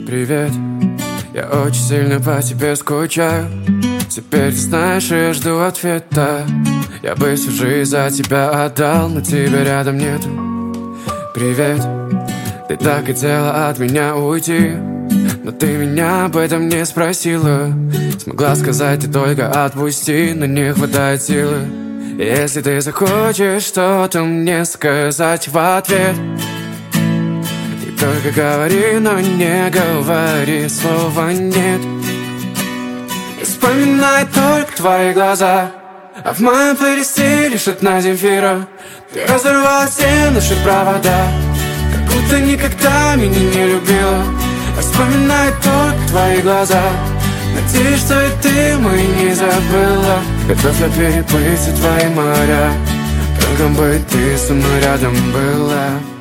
Привет, я очень сильно по тебе скучаю. Теперь ты знаешь, и я жду ответа. Я бы всю жизнь за тебя отдал, но тебя рядом нету. Привет, ты так хотела от меня уйти, но ты меня об этом не спросила. Смогла сказать ты только отпусти, но не хватает силы. Если ты захочешь что-то мне сказать в ответ, только говори, но не говори слова нет. И вспоминай только твои глаза, а в моем плейлисте лишь одна Земфира. Ты разорвала все наши провода, как будто никогда меня не любила. А вспоминай только твои глаза, надеюсь, что и ты мои не забыла. Готов я переплыть все твои моря, только бы ты со мной рядом была.